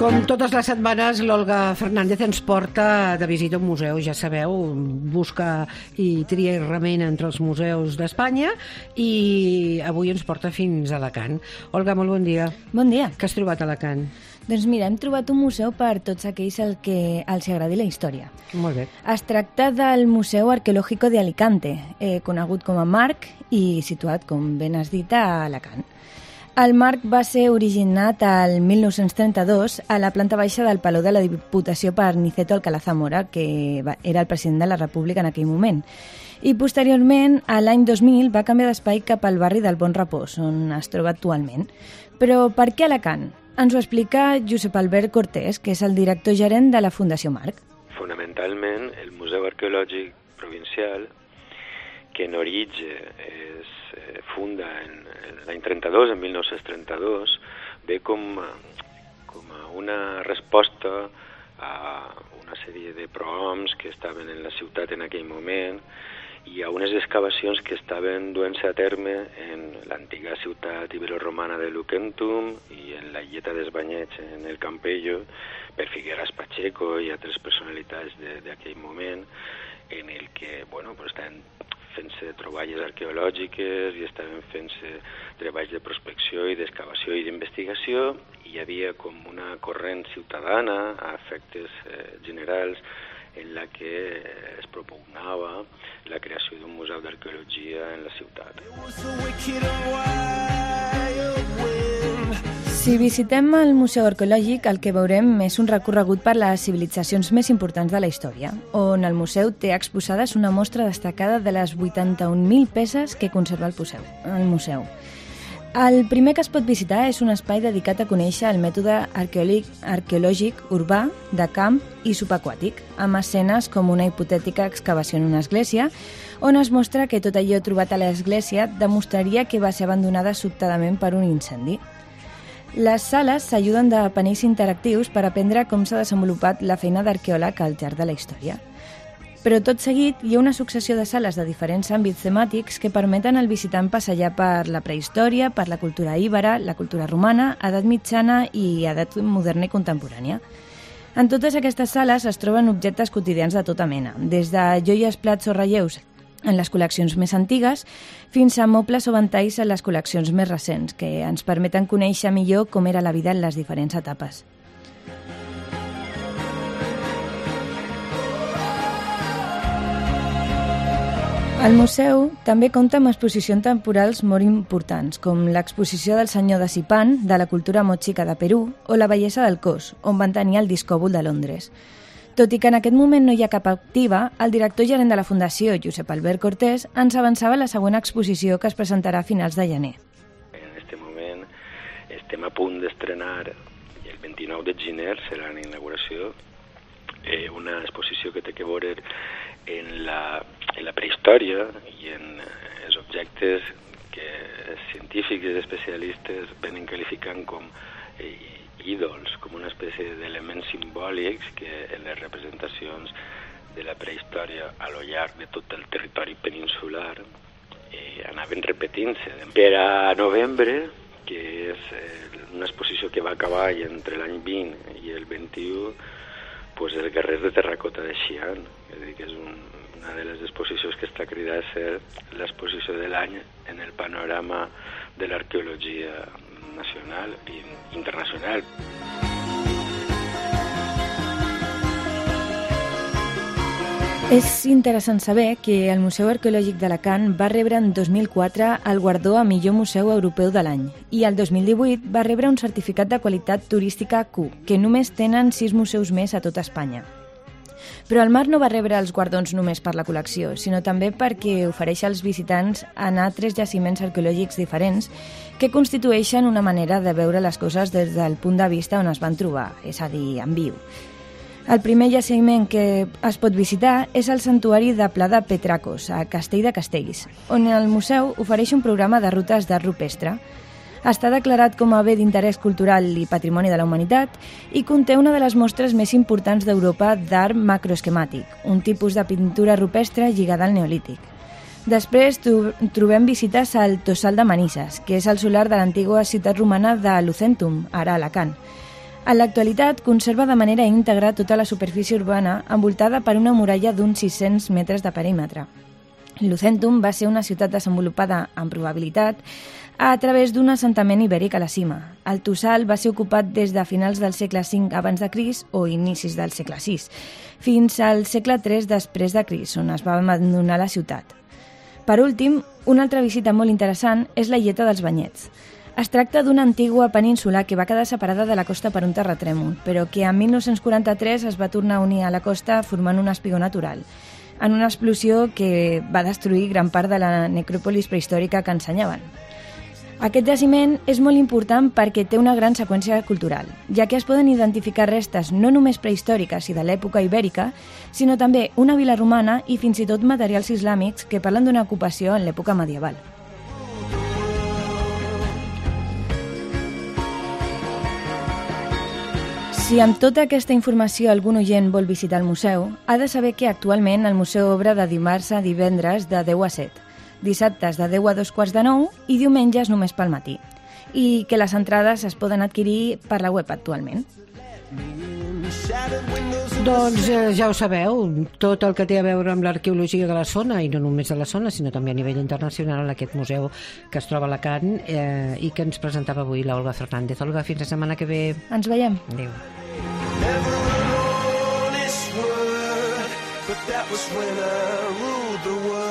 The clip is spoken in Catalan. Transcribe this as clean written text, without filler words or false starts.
Com totes les setmanes, l'Olga Fernández ens porta de visita a un museu, ja sabeu, busca i tria i remena entre els museus d'Espanya i avui ens porta fins a Alacant. Olga, molt bon dia. Bon dia. Què has trobat a Alacant? Doncs mira, hem trobat un museu per tots aquells al que els agradi la història. Molt bé. Es tracta del Museu Arqueológico de Alicante, conegut com a MARC i situat, com ben has dit, a Alacant. El MARC va ser originat al 1932 a la planta baixa del Palau de la Diputació per Niceto Alcalá Zamora, que era el president de la República en aquell moment. I posteriorment, a l'any 2000, va canviar d'espai cap al barri del Bon Repòs, on es troba actualment. Però per què Alacant? Ens ho explica Josep Albert Cortés, que és el director gerent de la Fundació MARC. Fonamentalment, el Museu Arqueològic Provincial, que en origen es funda en l'any 32, en 1932, ve com a una resposta a una sèrie de prohoms que estaven en la ciutat en aquell moment i a unes excavacions que estaven duent-se a terme en l'antiga ciutat iberoromana de Lucentum i en la illeta d'Esbanyets en el Campello per Figueras Pacheco i altres personalitats d'aquell moment en el que, estaven fent-se troballes arqueològiques i estaven fent-se treballs de prospecció i d'excavació i d'investigació i hi havia com una corrent ciutadana a efectes generals en la que es propugnava la creació d'un museu d'arqueologia en la ciutat. Si visitem el Museu Arqueològic, el que veurem és un recorregut per les civilitzacions més importants de la història, on el museu té exposades una mostra destacada de les 81.000 peces que conserva el museu. El primer que es pot visitar és un espai dedicat a conèixer el mètode arqueològic urbà, de camp i subaquàtic, amb escenes com una hipotètica excavació en una església, on es mostra que tot allò trobat a l'església demostraria que va ser abandonada sobtadament per un incendi. Les sales s'ajuden de panells interactius per aprendre com s'ha desenvolupat la feina d'arqueòleg al llarg de la història. Però tot seguit hi ha una successió de sales de diferents àmbits temàtics que permeten al visitant passejar per la prehistòria, per la cultura íbera, la cultura romana, edat mitjana i edat moderna i contemporània. En totes aquestes sales es troben objectes quotidians de tota mena, des de joies, plats o relleus en les col·leccions més antigues, fins a mobles o ventalls en les col·leccions més recents, que ens permeten conèixer millor com era la vida en les diferents etapes. El museu també compta amb exposicions temporals molt importants, com l'exposició del senyor de Sipan, de la cultura motxica de Perú, o la bellesa del cos, on van tenir el discòbul de Londres. Tot i que en aquest moment no hi ha cap activa, el director gerent de la Fundació, Josep Albert Cortés, ens avançava la següent exposició que es presentarà a finals de gener. En aquest moment estem a punt d'estrenar, i el 29 de gener serà l'inauguració, una exposició que té a veure en la prehistòria i en els objectes que els científics i els especialistes venen qualificant com ídols, com una espècie d'elements simbòlics que en les representacions de la prehistòria a lo llarg de tot el territori peninsular anaven repetint-se. Per a novembre, que és una exposició que va acabar entre l'any 20 i el 21, doncs els guerrers de terracota de Xi'an, és a dir, que és una de les exposicions que està cridada a ser l'exposició de l'any en el panorama de l'arqueologia nacional i internacional. És interessant saber que el Museu Arqueològic d'Alacant va rebre en 2004 el guardó a millor museu europeu de l'any i el 2018 va rebre un certificat de qualitat turística Q, que només tenen 6 museus més a tota Espanya. Però el MARC no va rebre els guardons només per la col·lecció, sinó també perquè ofereix als visitants anar a 3 jaciments arqueològics diferents que constitueixen una manera de veure les coses des del punt de vista on es van trobar, és a dir, en viu. El primer jaciment que es pot visitar és el Santuari de Pla de Petracos, a Castell de Castells, on el museu ofereix un programa de rutes d'art rupestre. Està declarat com a bé d'interès cultural i patrimoni de la humanitat i conté una de les mostres més importants d'Europa d'art macroesquemàtic, un tipus de pintura rupestre lligada al neolític. Després trobem visites al Tossal de Manises, que és el solar de l'antiga ciutat romana de Lucentum, ara Alacant. En l'actualitat conserva de manera íntegra tota la superfície urbana envoltada per una muralla d'uns 600 metres de perímetre. Lucentum va ser una ciutat desenvolupada, amb probabilitat, a través d'un assentament ibèric a la cima. El Tossal va ser ocupat des de finals del segle V abans de Crist o inicis del segle VI, fins al segle III després de Crist, on es va abandonar la ciutat. Per últim, una altra visita molt interessant és la Illeta dels Banyets. Es tracta d'una antigua península que va quedar separada de la costa per un terratrèmol, però que en 1943 es va tornar a unir a la costa formant un espigó natural, en una explosió que va destruir gran part de la necròpolis prehistòrica que ensenyaven. Aquest jaciment és molt important perquè té una gran seqüència cultural, ja que es poden identificar restes no només prehistòriques i de l'època ibèrica, sinó també una vila romana i fins i tot materials islàmics que parlen d'una ocupació en l'època medieval. Si amb tota aquesta informació algun oient vol visitar el museu, ha de saber que actualment el museu obre de dimarts a divendres de 10 a 7, dissabtes de 10 a 2:45 i diumenges només pel matí, i que les entrades es poden adquirir per la web actualment. Doncs ja ho sabeu, tot el que té a veure amb l'arqueologia de la zona, i no només de la zona, sinó també a nivell internacional, en aquest museu que es troba a Alacant i que ens presentava avui l'Olga Fernández. Olga, fins la setmana que ve. Ens veiem. Adéu. Never alone this world, but that was when I ruled the world.